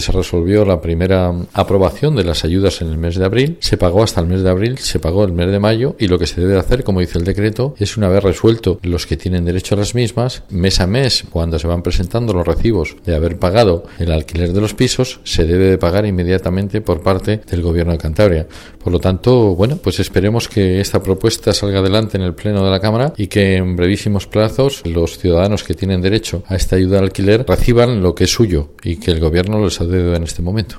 Se resolvió la primera aprobación de las ayudas en el mes de abril, se pagó hasta el mes de abril, se pagó el mes de mayo y lo que se debe hacer, como dice el decreto, es una vez resuelto los que tienen derecho a las mismas, mes a mes, cuando se van presentando los recibos de haber pagado el alquiler de los pisos, se debe de pagar inmediatamente por parte del Gobierno de Cantabria. Por lo tanto, bueno, pues esperemos que esta propuesta salga adelante en el Pleno de la Cámara y que en brevísimos plazos los ciudadanos que tienen derecho a esta ayuda de alquiler reciban lo que es suyo y que el Gobierno les ha dado en este momento.